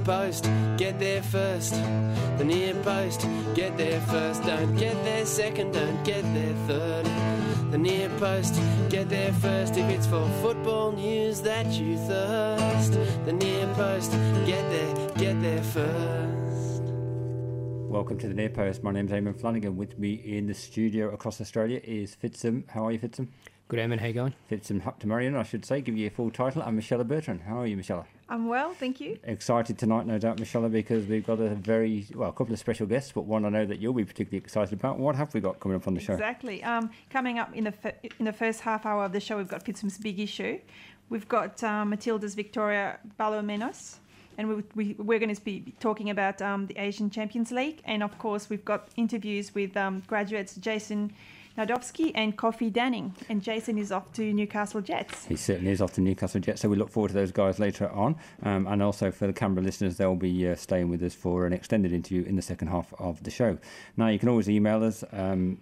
post, get there first. The near post, get there first. Don't get there second, don't get there third. The near post, get there first. If it's for football news that you thirst. The near post, get there first. Welcome to the Near Post. My name's Eamon Flanagan. With me in the studio across Australia is Fitzum. How are you, Fitzum? Good, Eamon. How you going? Fitzum Haptamarian, I should say. Give you a full title. I'm Michelle Bertrand. How are you, Michelle? I'm well, thank you. Excited tonight, no doubt, Michelle, because we've got a couple of special guests, but one I know that you'll be particularly excited about. What have we got coming up on the show? Exactly. Coming up in the first half hour of the show, we've got Fitzum's Big Issue. We've got Matilda's Victoria Balomenos, and we're going to be talking about the Asian Champions League. And, of course, we've got interviews with graduates Jason Nadovsky and Kofi Danning. And Jason is off to Newcastle Jets. He certainly is off to Newcastle Jets, so we look forward to those guys later on. And also for the Canberra listeners, they'll be staying with us for an extended interview in the second half of the show. Now, you can always email us on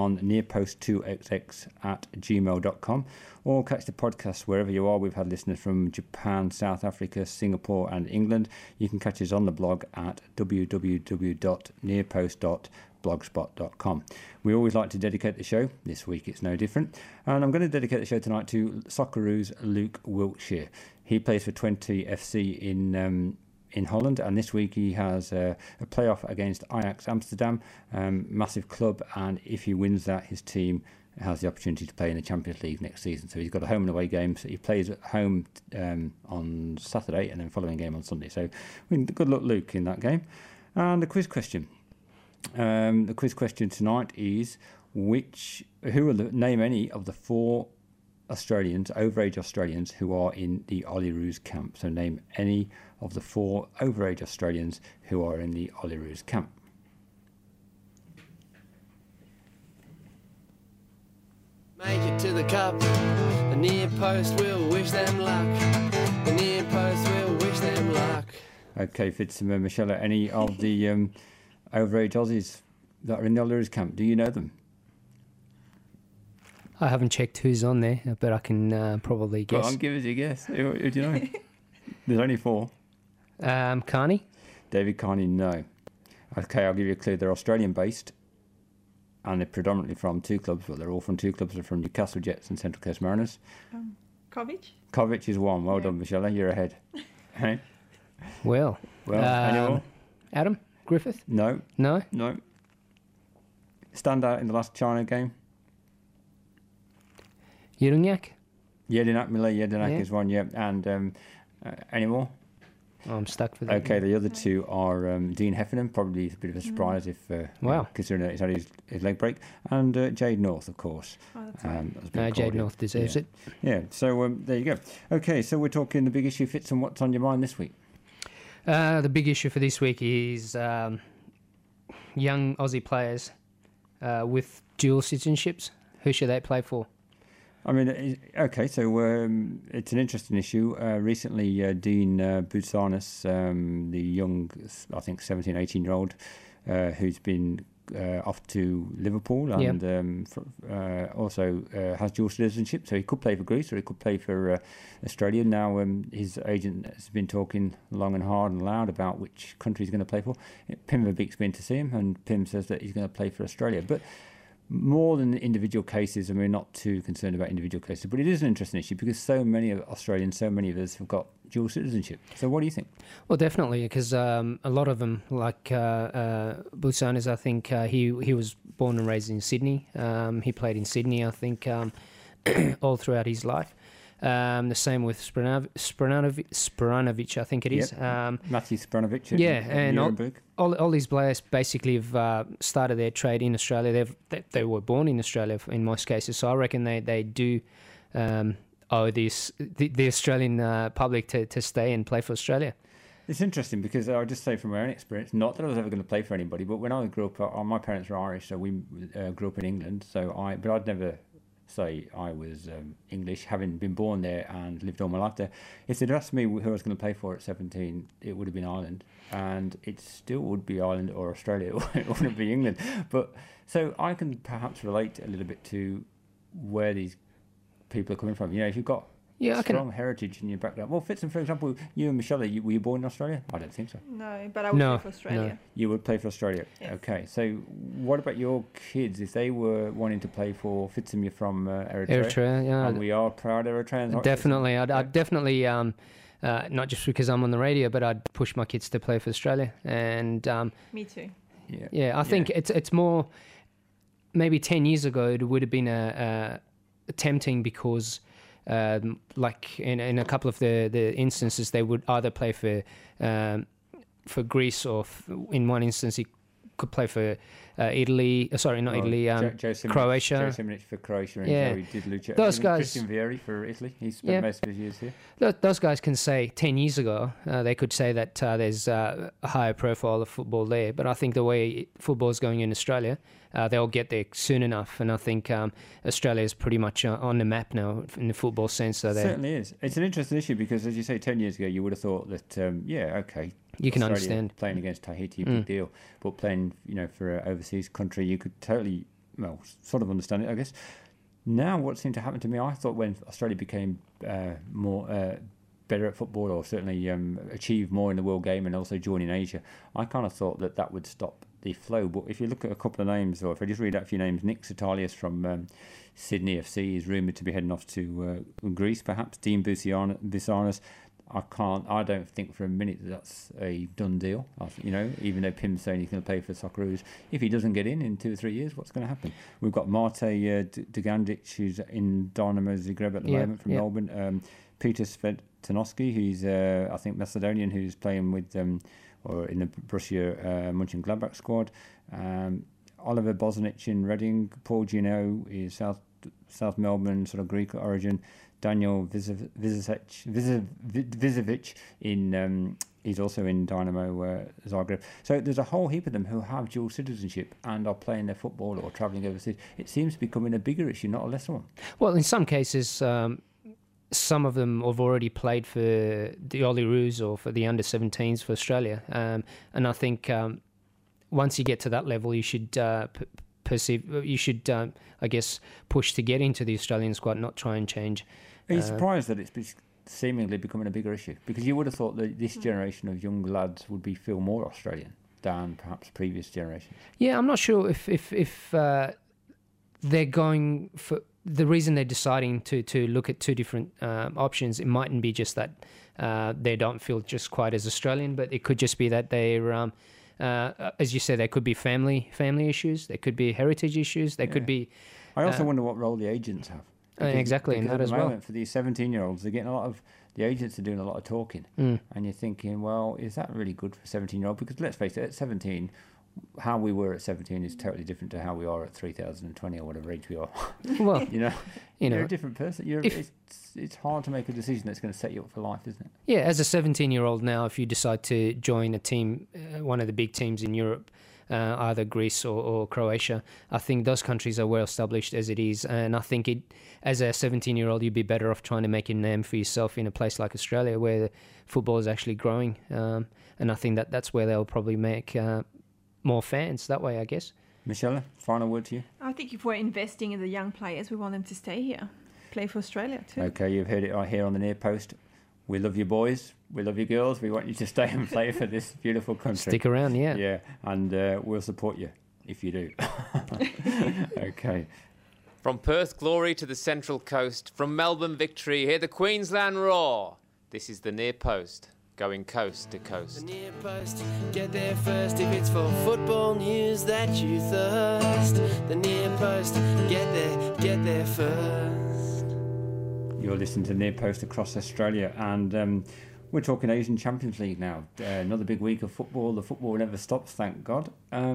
nearpost2xx@gmail.com or catch the podcast wherever you are. We've had listeners from Japan, South Africa, Singapore and England. You can catch us on the blog at www.nearpost.blogspot.com. We always like to dedicate the show. This week it's no different. And I'm going to dedicate the show tonight to Socceroos Luke Wiltshire. He plays for Twente FC in Holland, and this week he has a playoff against Ajax Amsterdam, massive club, and if he wins that, his team has the opportunity to play in the Champions League next season. So he's got a home and away game, so he plays at home on Saturday and then following game on Sunday. So good luck, Luke, in that game. And the quiz question. The quiz question tonight is name any of the 4 Australians, overage Australians, who are in the Olyroos camp. So name any of the 4 overage Australians who are in the Olyroos camp. Make it to the cup. The near post will wish them luck. The near post will wish them luck. Okay, Fitzum and Michelle, any of the overage Aussies that are in the Olyroos camp, do you know them? I haven't checked who's on there, but I can probably guess. Go on, give us your guess. Who do you know? There's only 4. Carney? David Carney, no. Okay, I'll give you a clue. They're Australian-based, and they're predominantly from 2 clubs. Well, they're all from 2 clubs. They're from Newcastle Jets and Central Coast Mariners. Kovic? Kovic is one. Well done, Michelle. You're ahead. Hey? Well, any more? Adam Griffith? No. No? No. Stand out in the last China game? Yirunyak? Jedinak, Millet Jedinak is one, yeah. And any more? Oh, I'm stuck with that. Okay, the other 2 are Dean Heffernan, probably a bit of a surprise if considering he's had his leg break, and Jade North, of course. Oh, that's right. Jade North deserves it. Yeah, so there you go. Okay, so we're talking the big issue, Fitz, and what's on your mind this week? The big issue for this week is young Aussie players with dual citizenships. Who should they play for? I mean, okay, so it's an interesting issue. Recently, Dean Boutsanis, the young, I think, 17, 18-year-old, who's been off to Liverpool and also has dual citizenship, so he could play for Greece or he could play for Australia. Now, his agent has been talking long and hard and loud about which country he's going to play for. Pim Verbeek's been to see him, and Pim says that he's going to play for Australia. But more than individual cases, and we're not too concerned about individual cases, but it is an interesting issue because so many of Australians, so many of us have got dual citizenship. So what do you think? Well, definitely, because a lot of them, like Boutsanis, I think he was born and raised in Sydney. He played in Sydney, I think, all throughout his life. The same with Spranovic, I think it is. Matthew Spranovic. And all these players basically have started their trade in Australia. They were born in Australia in most cases, so I reckon they do owe the Australian public to stay and play for Australia. It's interesting because I'll just say from my own experience, not that I was ever going to play for anybody, but when I grew up, my parents were Irish, so we grew up in England. But I'd never say I was English, having been born there and lived all my life there. If they'd asked me who I was going to play for at 17, it would have been Ireland, and it still would be Ireland or Australia. It wouldn't be England. But so I can perhaps relate a little bit to where these people are coming from. You know, if you've got Yeah, I strong heritage in your background. Well, Fitzham, for example, you and Michelle, were you born in Australia? I don't think so. No, but I would No, play for Australia. no. You would play for Australia. Yes. Okay. So, what about your kids? If they were wanting to play for Fitzham, you're from Eritrea. Eritrea, yeah. And we are proud Eritreans. aren't we? Definitely. I'd definitely, not just because I'm on the radio, but I'd push my kids to play for Australia. And Me too. Yeah. I think it's more, maybe 10 years ago, it would have been tempting because, like in a couple of the instances, they would either play for Greece or in one instance, he could play for Italy. Sorry, not Italy. Joe Simic, Croatia. Joe Simic for Croatia and Yeah. Joey Dideluca. Those guys- Christian Vieri for Italy. He spent Yeah. most of his years here. Those guys can say 10 years ago, they could say that there's a higher profile of football there. But I think the way football is going in Australia, they'll get there soon enough. And I think Australia is pretty much on the map now in the football sense. So It certainly is. It's an interesting issue because, as you say, 10 years ago, you would have thought that, okay. You can Australia understand. Playing against Tahiti, big deal. But playing, for an overseas country, you could totally, sort of understand it, I guess. Now, what seemed to happen to me, I thought when Australia became more better at football, or certainly achieved more in the world game and also joining Asia, I kind of thought that would stop the flow. But if you look at a couple of names, or if I just read out a few names, Nick Sitalius from Sydney FC is rumoured to be heading off to Greece, perhaps. Dean Boussianis. I don't think for a minute that's a done deal. Even though Pim's saying he's going to play for Socceroos, if he doesn't get in 2 or 3 years, what's going to happen? We've got Mate Dugandic, who's in Dynamo Zagreb at the moment from Melbourne. Peter Svetonovsky, who's I think Macedonian, who's playing with or in the Borussia Mönchengladbach squad. Oliver Bosnic in Reading. Paul Gino is South Melbourne, sort of Greek origin. Daniel Vizovic in he's also in Dynamo Zagreb. So there's a whole heap of them who have dual citizenship and are playing their football or travelling overseas. It seems becoming a bigger issue, not a lesser one. Well, in some cases, some of them have already played for the Olyroos or for the under-17s for Australia. And I think once you get to that level, you should I guess, push to get into the Australian squad, not try and change. Are you surprised that it's seemingly becoming a bigger issue? Because you would have thought that this generation of young lads would feel more Australian than perhaps previous generations. Yeah, I'm not sure if they're going for the reason they're deciding to look at two different options. It mightn't be just that they don't feel just quite as Australian, but it could just be that they're as you said, there could be family issues, there could be heritage issues, there could be. I also wonder what role the agents have. Exactly, in that as well. For these 17-year-olds, they're getting the agents are doing a lot of talking, and you're thinking, well, is that really good for 17-year-old? Because let's face it, at 17, how we were at 17 is totally different to how we are at 3020 or whatever age we are. Well, you're a different person. It's hard to make a decision that's going to set you up for life, isn't it? Yeah, as a 17-year-old now, if you decide to join a team, one of the big teams in Europe, either Greece or Croatia, I think those countries are well established as it is, and I think as a 17-year-old, you'd be better off trying to make a name for yourself in a place like Australia, where football is actually growing, and I think that's where they'll probably make more fans that way, I guess. Michelle, final word to you. I think if we're investing in the young players, we want them to stay here, play for Australia too. Okay, you've heard it right here on the Near Post. We love you boys. We love you girls. We want you to stay and play for this beautiful country. Stick around, yeah. Yeah, and we'll support you if you do. Okay. From Perth glory to the Central Coast, from Melbourne victory, hear the Queensland roar. This is the Near Post, going coast to The coast. Near Post, get there first if it's for football news that you thirst. The Near Post, get there first. You're listening to Near Post across Australia, and we're talking Asian Champions League now. Another big week of football. The football never stops, thank God.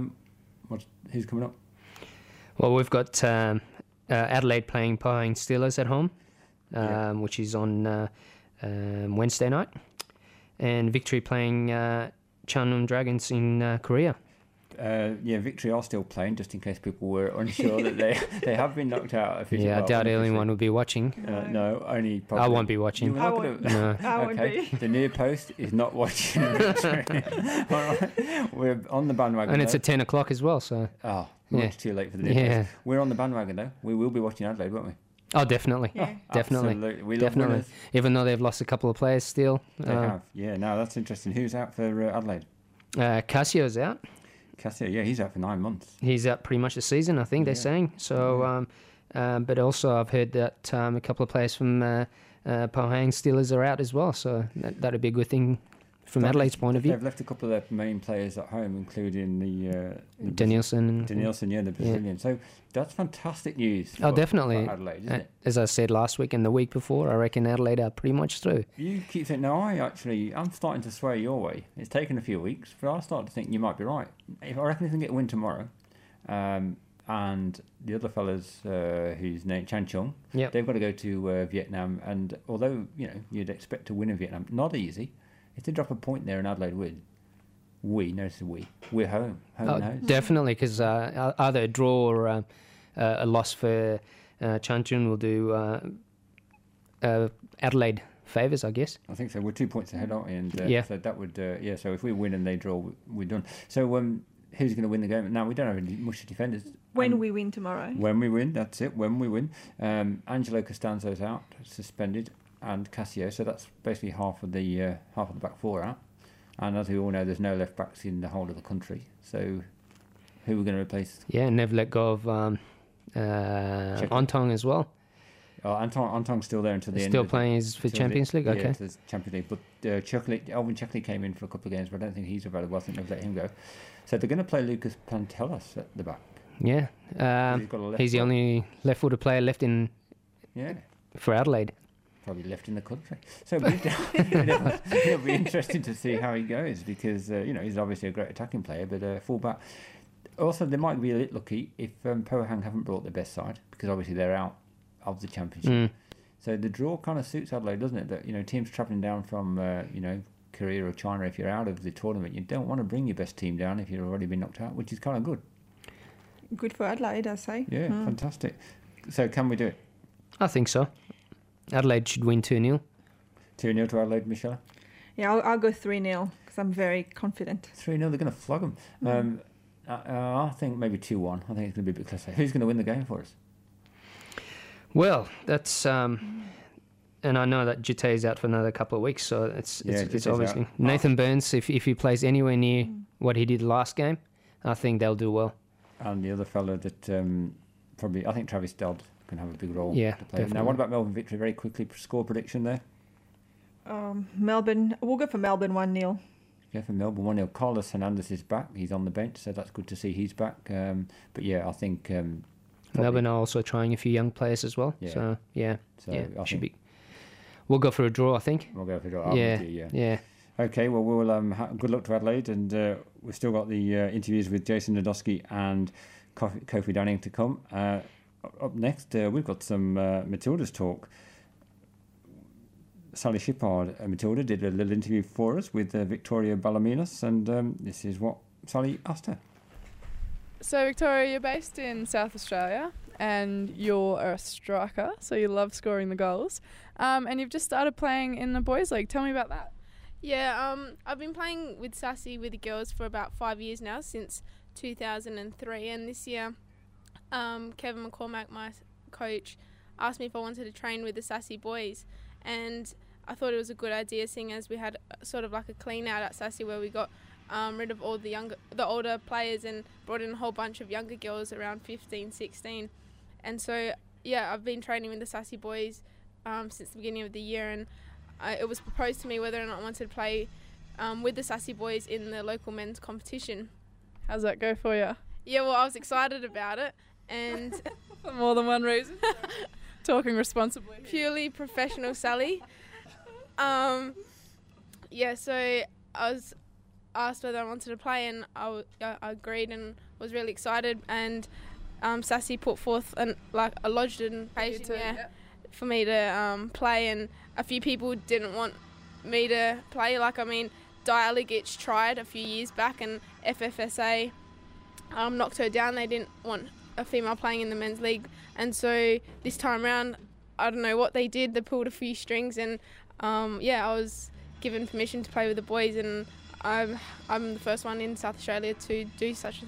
Who's coming up? Well, we've got Adelaide playing Pine Steelers at home, which is on Wednesday night, and Victory playing Chungnam Dragons in Korea. Victory are still playing, just in case people were unsure that they have been knocked out officially. Yeah, I doubt anyone will be watching. No, only probably. I won't be watching. I won't. No. I won't Okay, be. the Near Post is not watching Victory. All right, we're on the bandwagon. And it's though. at 10 o'clock as well, so... much Yeah. too late for the Near Yeah. Post. We're on the bandwagon though. We will be watching Adelaide, won't we? Oh, definitely. Yeah. Definitely. Absolutely. We love Definitely. winners. Even though they've lost a couple of players still. They have. Yeah, no, that's interesting. Who's out for Adelaide? Cassio's out. Cassio, yeah, he's out for 9 months. He's out pretty much the season, I think they're saying. So, but also I've heard that a couple of players from Pohang Steelers are out as well. So that'd be a good thing from Adelaide's point of view. They've left a couple of their main players at home, including the Danielson. Danielson, yeah, the Brazilian. So that's fantastic news. Oh, definitely. For Adelaide, isn't it? As I said last week and the week before, I reckon Adelaide are pretty much through. You keep saying, no, I'm starting to sway your way. It's taken a few weeks, but I start to think you might be right. I reckon they can get a win tomorrow. And the other fellas, whose name Chan Chung, Yep. they've got to go to Vietnam. And although you'd expect to win in Vietnam, not easy. If they drop a point there and Adelaide win, we're home. Home and home. Definitely, because either a draw or a loss for Chan Chun will do Adelaide favours, I guess. I think so. We're 2 points ahead, aren't we? And Yeah. so that would So if we win and they draw, we're done. So who's going to win the game? Now we don't have any much defenders. When we win tomorrow. When we win, that's it. When we win, Angelo Costanzo's out, suspended, and Cassio. So that's basically half of the back four out. And as we all know, there's no left backs in the whole of the country. So who are we going to replace? Yeah, and never let go of Ontong as well. Antong's still there until the end. Still playing for Champions League. Okay. Yeah, the Champions League. But Elvin Checkley came in for a couple of games, but I don't think he's available. I think they've let him go. So they're going to play Lucas Pantelis at the back. Yeah. He's got a left He's the foot. only left-footed player left in for Adelaide. Probably left in the country. So it'll be interesting to see how he goes because he's obviously a great attacking player, but full-back. Also, they might be a little lucky if Pohang haven't brought their best side because obviously they're out of the championship. So the draw kind of suits Adelaide, doesn't it? That teams travelling down from Korea or China, if you're out of the tournament, you don't want to bring your best team down if you've already been knocked out, which is kind of good. Good for Adelaide, I say. Yeah, fantastic. So can we do it? I think so. Adelaide should win 2-0. 2-0 to Adelaide, Michelle? Yeah, I'll go 3-0 because I'm very confident. 3-0, they're going to flog them. I think maybe 2-1. I think it's going to be a bit closer. Who's going to win the game for us? Well, that's and I know that Jute is out for another couple of weeks, so it's Jute's obviously out. Nathan Burns. If he plays anywhere near what he did last game, I think they'll do well. And the other fellow that I think Travis Dodd can have a big role Yeah, to play. definitely. Now, what about Melbourne victory? Very quickly, score prediction there. Melbourne, we'll go for Melbourne 1-0. Yeah, for Melbourne 1-0. Carlos Hernandez is back. He's on the bench, so that's good to see he's back. But yeah, I think Melbourne are also trying a few young players as well. Yeah. So yeah, I should think be. We'll go for a draw, I think. we'll go for a draw. Yeah. Okay, well, we'll good luck to Adelaide, and we've still got the interviews with Jason Nadowski and Kofi Downing to come. Up next, we've got some Matilda's talk. Sally Shippard, Matilda, did a little interview for us with Victoria Ballaminos, and this is what Sally asked her. So, Victoria, you're based in South Australia and you're a striker, so you love scoring the goals. And you've just started playing in the boys' league. Tell me about that. Yeah, I've been playing with Sassy with the girls for about 5 years now, since 2003. And this year, Kevin McCormack, my coach, asked me if I wanted to train with the Sassy boys. And I thought it was a good idea, seeing as we had sort of like a clean out at Sassy where we got rid of all the older players and brought in a whole bunch of younger girls around 15, 16. And so, yeah, I've been training with the Sassy boys since the beginning of the year, and it was proposed to me whether or not I wanted to play with the Sassy boys in the local men's competition. How's that go for you? Yeah, well, I was excited about it, and For more than one reason. Talking responsibly. purely professional Sally. Yeah, so I was asked whether I wanted to play, and I agreed and was really excited. And Sassy put forth lodged an application for me to play, and a few people didn't want me to play. Dialigic tried a few years back, and FFSA knocked her down. They didn't want a female playing in the men's league, and so this time around, I don't know what they did. They pulled a few strings, and I was given permission to play with the boys, and I'm the first one in South Australia to do such a thing.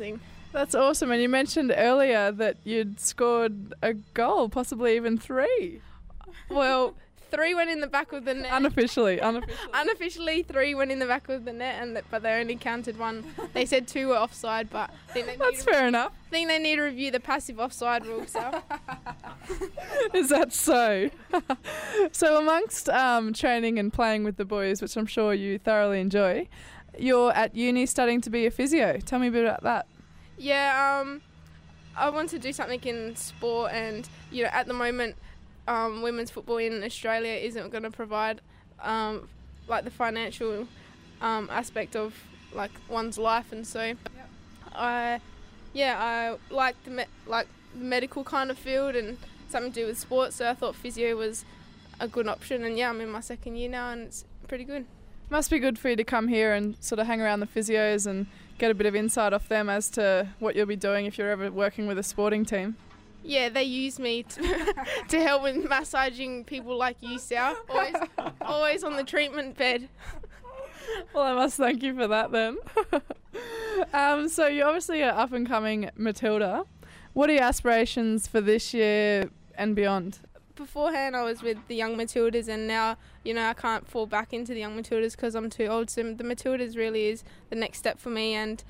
That's awesome. And you mentioned earlier that you'd scored a goal, possibly even 3. Well, 3 went in the back of the net. Unofficially. Unofficially, 3 went in the back of the net, but they only counted 1. They said 2 were offside, but I think That's fair enough. I think they need to review the passive offside rule. So. Is that so? So amongst training and playing with the boys, which I'm sure you thoroughly enjoy, you're at uni studying to be a physio. Tell me a bit about that. Yeah, I want to do something in sport, and at the moment, women's football in Australia isn't going to provide like the financial aspect of like one's life, and so I like the medical kind of field and something to do with sports. So I thought physio was a good option, and I'm in my 2nd year now, and it's pretty good. Must be good for you to come here and sort of hang around the physios and get a bit of insight off them as to what you'll be doing if you're ever working with a sporting team. Yeah, they use me to help with massaging people like you, Sal. Always on the treatment bed. Well, I must thank you for that then. So you obviously are up and coming Matilda. What are your aspirations for this year and beyond? Beforehand, I was with the Young Matildas, and now, I can't fall back into the Young Matildas because I'm too old. So the Matildas really is the next step for me, and,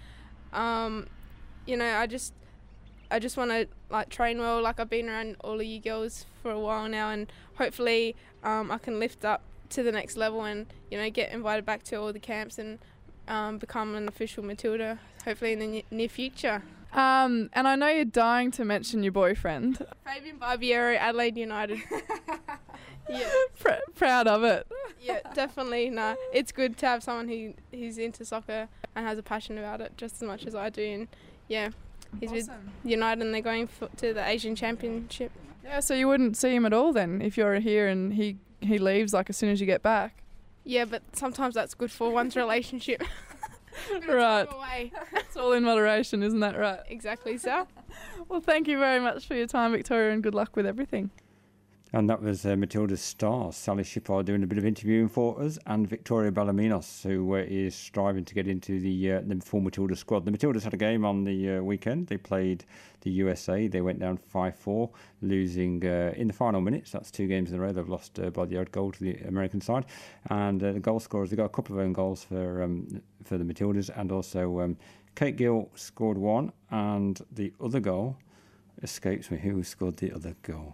I just want to train well. Like, I've been around all of you girls for a while now, and hopefully I can lift up to the next level and get invited back to all the camps and become an official Matilda, hopefully in the near future. And I know you're dying to mention your boyfriend. Fabian Barbiero, Adelaide United. Yeah. Proud of it. Yeah, definitely. No, it's good to have someone who's into soccer and has a passion about it just as much as I do. And he's with United, and they're going to the Asian Championship. Yeah, so you wouldn't see him at all then if you're here and he leaves as soon as you get back? Yeah, but sometimes that's good for one's relationship. Right. It's all in moderation, isn't that right? Exactly, so. Well, thank you very much for your time, Victoria, and good luck with everything. And that was Matilda's star, Sally Shippard, doing a bit of interviewing for us, and Victoria Ballaminos, who is striving to get into the full Matilda squad. The Matildas had a game on the weekend. They played the USA. They went down 5-4, losing in the final minutes. That's 2 games in a row. They've lost by the odd goal to the American side. And the goal scorers, they got a couple of own goals for the Matildas, and also Kate Gill scored 1, and the other goal escapes me. Who scored the other goal?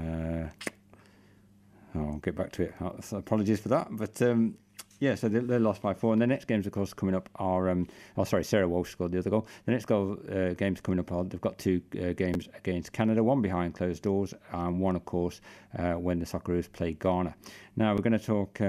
I'll get back to it. So apologies for that. But so they lost by 4. And the next games, of course, coming up are... Sarah Walsh scored the other goal. The next games coming up are... They've got 2 games against Canada, 1 behind closed doors, and 1, of course, when the Socceroos play Ghana. Now, we're going to talk,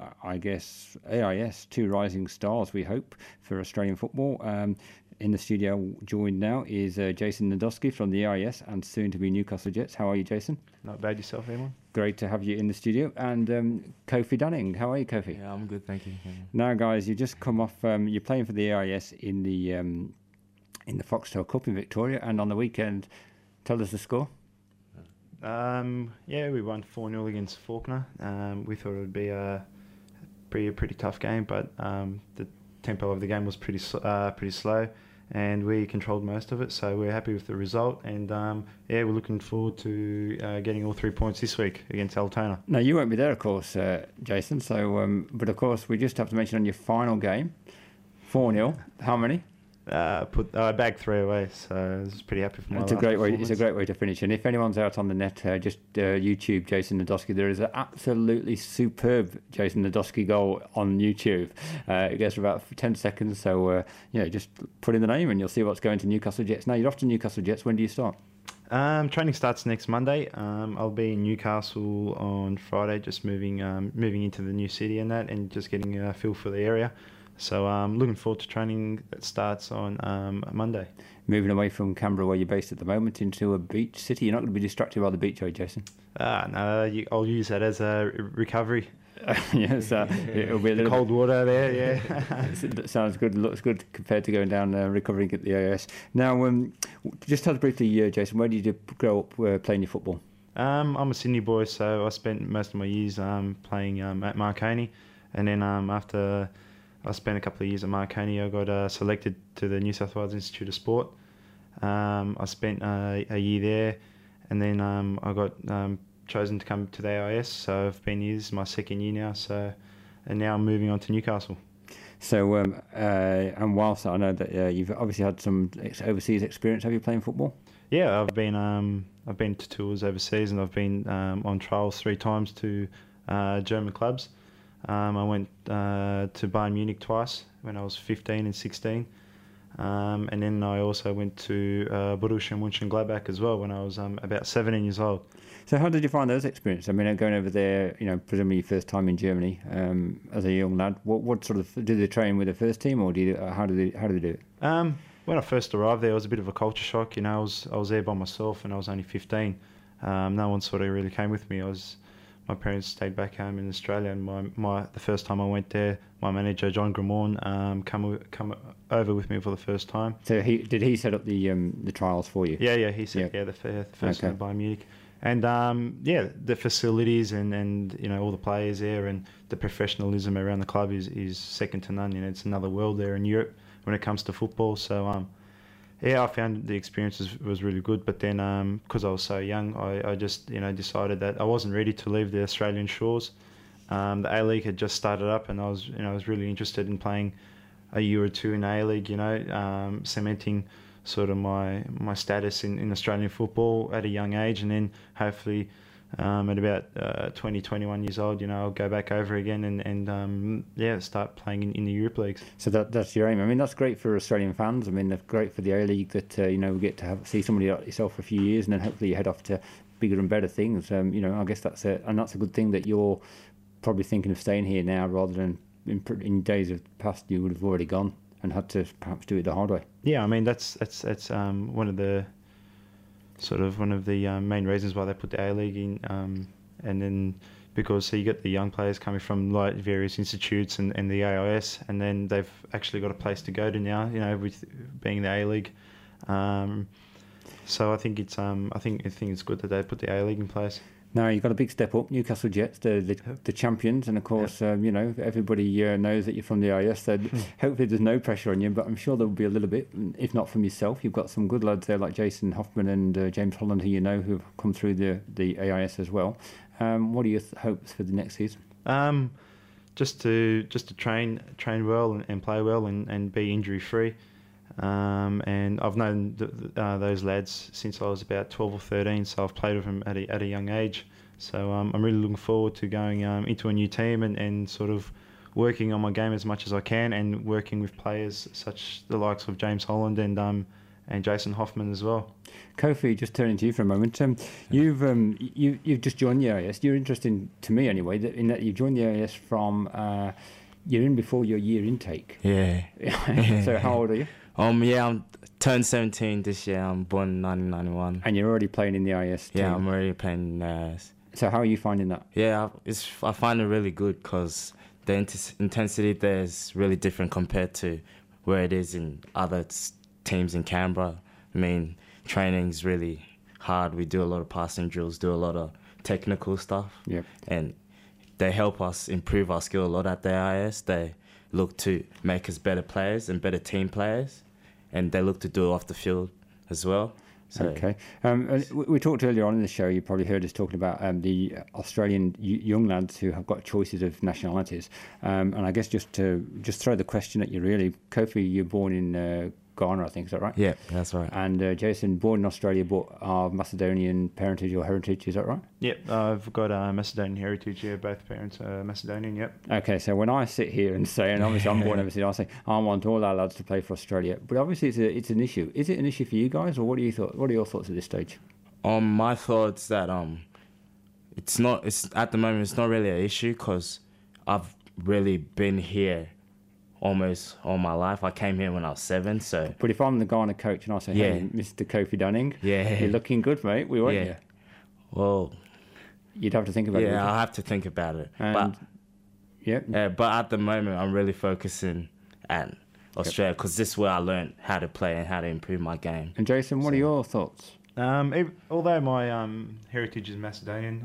AIS, 2 rising stars, we hope, for Australian football. In the studio joined now is Jason Nadolski from the AIS and soon to be Newcastle Jets. How are you, Jason? Not bad yourself, Eamon. Great to have you in the studio. And Kofi Dunning, how are you, Kofi? Yeah, I'm good, thank you. Now, guys, you just come off. You're playing for the AIS in the Foxtel Cup in Victoria, and on the weekend, tell us the score. We won 4-0 against Faulkner. We thought it would be a pretty tough game, but the tempo of the game was pretty slow, and we controlled most of it, so we're happy with the result, and we're looking forward to getting all 3 points this week against Altona. Now, you won't be there, of course, Jason, so but of course we just have to mention on your final game, 4-0, how many? I bagged 3 away, so I was pretty happy for my It's a great way to finish. And if anyone's out on the net, just YouTube Jason Nadolski. There is an absolutely superb Jason Nadolski goal on YouTube. It goes for about 10 seconds. So just put in the name and you'll see what's going to Newcastle Jets. Now you're off to Newcastle Jets. When do you start? Training starts next Monday. I'll be in Newcastle on Friday, just moving into the new city and that, and just getting a feel for the area. So I'm looking forward to training that starts on Monday. Moving away from Canberra, where you're based at the moment, into a beach city. You're not going to be distracted by the beach, are you, Jason? No, I'll use that as a recovery. Yes, it'll be a little cold water there, yeah. That sounds good, looks good compared to going down recovering at the AIS. Now, just tell us briefly, Jason, where did you grow up playing your football? I'm a Sydney boy, so I spent most of my years playing at Marconi, and then after I spent a couple of years at Marconi, I got selected to the New South Wales Institute of Sport, I spent a year there, and then I got chosen to come to the AIS. So I've been here. This is my second year now. And now I'm moving on to Newcastle. So, and whilst I know that you've obviously had some overseas experience, have you playing football? Yeah, I've been to tours overseas, and I've been on trials 3 times to German clubs. I went to Bayern Munich twice when I was 15 and 16. And then I also went to Borussia Mönchengladbach as well when I was about 17 years old. So how did you find those experiences? I mean, going over there, presumably your first time in Germany as a young lad. What sort of did they train with the first team, or how did they do it? When I first arrived there, it was a bit of a culture shock. I was there by myself, and I was only 15. No one sort of really came with me. My parents stayed back home in Australia, and the first time I went there, my manager John Gramorn come over with me for the first time. So did he set up the trials for you? Yeah, he set the first one by Munich, and the facilities and all the players there and the professionalism around the club is second to none. It's another world there in Europe when it comes to football. So I found the experience was really good, but then because I was so young, I just decided that I wasn't ready to leave the Australian shores. The A-League had just started up, and I was really interested in playing a year or two in the A-League, cementing sort of my status in Australian football at a young age, and then hopefully at about 20, 21 years old, I'll go back over again and start playing in the Europe leagues. So that's your aim. I mean, that's great for Australian fans. I mean, that's great for the A-League that we get to see somebody like yourself for a few years, and then hopefully you head off to bigger and better things. I guess that's a good thing that you're probably thinking of staying here now rather than in days of past you would have already gone and had to perhaps do it the hard way. Yeah, I mean that's one of the main reasons why they put the A-League in, and then because you get the young players coming from like various institutes and the AIS, and then they've actually got a place to go to now, with being the A-League. So I think it's good that they put the A-League in place. Now you've got a big step up, Newcastle Jets, the champions, and of course, everybody knows that you're from the AIS. So hopefully there's no pressure on you, but I'm sure there will be a little bit, if not from yourself. You've got some good lads there like Jason Hoffman and James Holland, who've come through the AIS as well. What are your hopes for the next season? Just to train well and play well and be injury free. And I've known those lads since I was about 12 or 13, so I've played with them at a young age. So I'm really looking forward to going into a new team and sort of working on my game as much as I can, and working with players such the likes of James Holland and Jason Hoffman as well. Kofi, just turning to you for a moment. You've just joined the AIS. You're interesting to me anyway, in that you joined the AIS from you're in before your year intake. Yeah. So how old are you? I'm turned 17 this year. I'm born in 1991. And you're already playing in the AIS team? Yeah, I'm already playing in the AIS. So how are you finding that? Yeah, I find it really good because the intensity there is really different compared to where it is in other teams in Canberra. I mean, training is really hard. We do a lot of passing drills, do a lot of technical stuff. Yep. And they help us improve our skill a lot at the AIS. They look to make us better players and better team players, and they look to do it off the field as well. So, okay. We talked earlier on in the show, you probably heard us talking about the Australian young lads who have got choices of nationalities. And I guess just throw the question at you really. Kofi, you're born in Ghana, I think, is that right? Yeah, that's right. And Jason, born in Australia but of Macedonian parentage or heritage, is that right? Yep, I've got Macedonian heritage, yeah, both parents are Macedonian, yep. Okay, so when I sit here and say, and obviously I'm born overseas, I say, I want all our lads to play for Australia, but obviously it's an issue. Is it an issue for you guys, or what are your thoughts at this stage? My thoughts that at the moment it's not really an issue because I've really been here almost all my life. I came here when I was 7, so... But if I'm the Ghana coach and I say, hey, Mr. Kofi Dunning, you're looking good, mate, we want you. Well... You'd have to think about it. Yeah, I'll have to think about it. And, but at the moment, I'm really focusing at Australia because this is where I learned how to play and how to improve my game. And Jason, what are your thoughts? Although my heritage is Macedonian,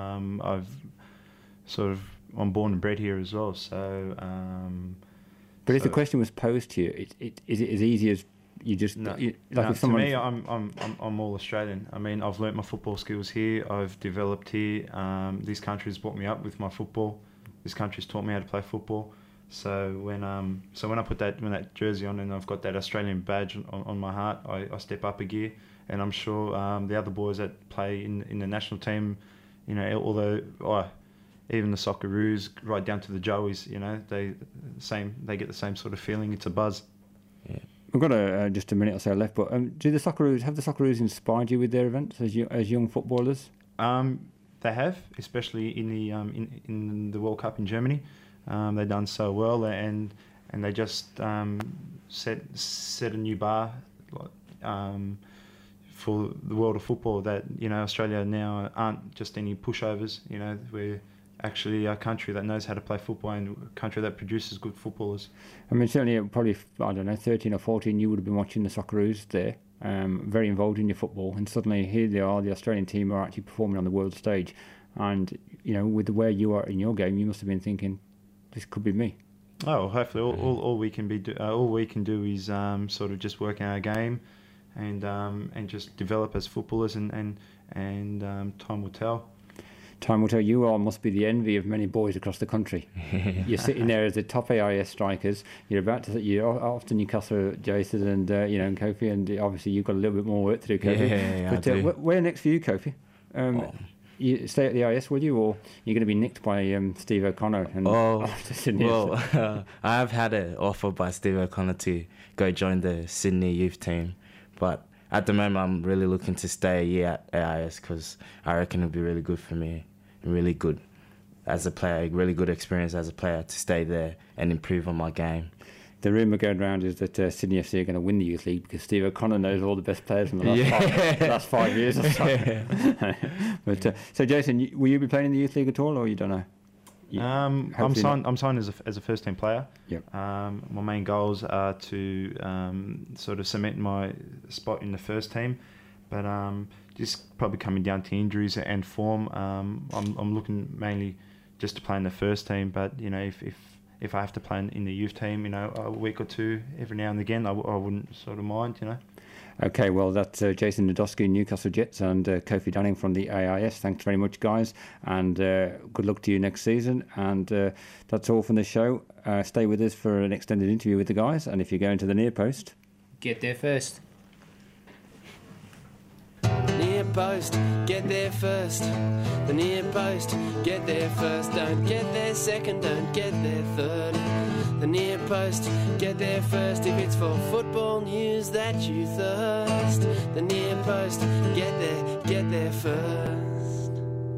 I'm born and bred here as well, so... But if the question was posed to you, is it as easy as you just No, if to me, I'm all Australian. I mean, I've learnt my football skills here. I've developed here. This country's brought me up with my football. This country's taught me how to play football. So when I put that jersey on and I've got that Australian badge on my heart, I step up a gear. And I'm sure the other boys that play in the national team, you know, although even the Socceroos, right down to the Joeys, you know, they get the same sort of feeling. It's a buzz. Yeah. We've got just a minute or so left, but have the Socceroos inspired you with their events as young footballers? They have, especially in the World Cup in Germany. They've done so well, and they just set a new bar for the world of football. That, you know, Australia now aren't just any pushovers. You know, we're actually a country that knows how to play football and a country that produces good footballers. I mean, certainly, probably, I don't know, 13 or 14, you would have been watching the Socceroos there, very involved in your football, and suddenly here they are, the Australian team are actually performing on the world stage. And, you know, with where you are in your game, you must have been thinking, this could be me. Oh, hopefully, all we can do is sort of just work on our game, and just develop as footballers, and time will tell. Time will tell. You all must be the envy of many boys across the country. You're sitting there as the top AIS strikers. You're about to. You're off to Newcastle, Jason, and and Kofi, and obviously you've got a little bit more work to do, Kofi. Yeah, but where next for you, Kofi? You stay at the IS, will you, or you're going to be nicked by Steve O'Connor? I have had an offer by Steve O'Connor to go join the Sydney youth team, but at the moment I'm really looking to stay a year at AIS because I reckon it'll be really good for me, really good as a player, really good experience as a player to stay there and improve on my game. The rumour going around is that Sydney FC are going to win the Youth League because Steve O'Connor knows all the best players from the last 5 years or so. But so, Jason, will you be playing in the Youth League at all, or you don't know? I'm signed as a first team player. Yep. My main goals are to sort of cement my spot in the first team, but just probably coming down to injuries and form. I'm looking mainly just to play in the first team, but you know, if I have to play in the youth team, you know, a week or two every now and again, I wouldn't sort of mind, you know. Okay, well, that's Jason Nadowski, Newcastle Jets, and Kofi Dunning from the AIS. Thanks very much, guys, and good luck to you next season. And that's all from the show. Stay with us for an extended interview with the guys, and if you're going to the near post, get there first. Near post, get there first. The near post, get there first. Don't get there second, don't get there third. The near post, get there first. If it's for football news that you thirst. The near post, get there first.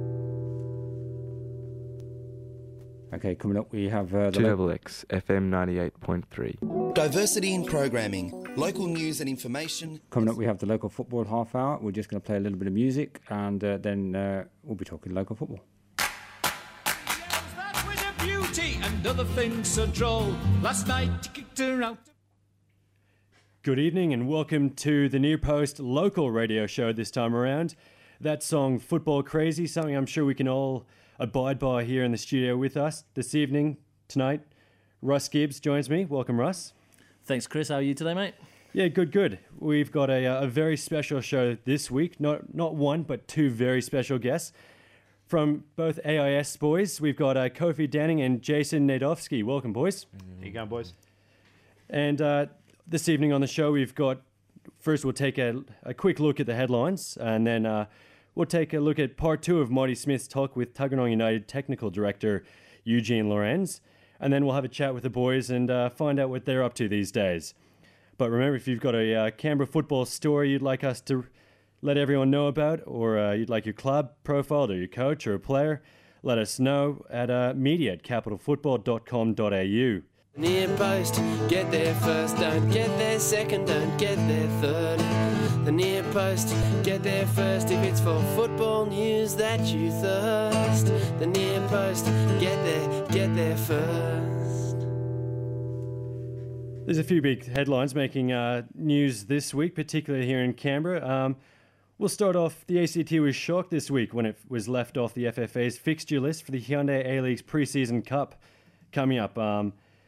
Okay, coming up we have the XXX FM 98.3. Diversity in programming, local news and information. Coming up we have the local football half hour. We're just going to play a little bit of music, and then we'll be talking local football. Yes, that was a beauty, and other things so droll. Last night you kicked her out. Good evening and welcome to the Near Post local radio show this time around. That song, Football Crazy, something I'm sure we can all abide by here in the studio with us this evening, tonight. Russ Gibbs joins me. Welcome, Russ. Thanks, Chris. How are you today, mate? Yeah, good. We've got a very special show this week. Not one, but two very special guests. From both AIS boys, we've got Kofi Dunning and Jason Nadowski. Welcome, boys. How you going, boys? And this evening on the show, we've got... First, we'll take a quick look at the headlines, and then we'll take a look at part two of Marty Smith's talk with Tuggeranong United Technical Director Eugene Lorenz. And then we'll have a chat with the boys and find out what they're up to these days. But remember, if you've got a Canberra football story you'd like us to let everyone know about, or you'd like your club profiled, or your coach or a player, let us know at media@capitalfootball.com.au. Near post, get there first, don't get there second, don't get there third. The near post, get there first. If it's for football news that you thirst. The near post, get there first. There's a few big headlines making news this week, particularly here in Canberra. We'll start off, the ACT was shocked this week when it was left off the FFA's fixture list for the Hyundai A-League's pre-season cup coming up.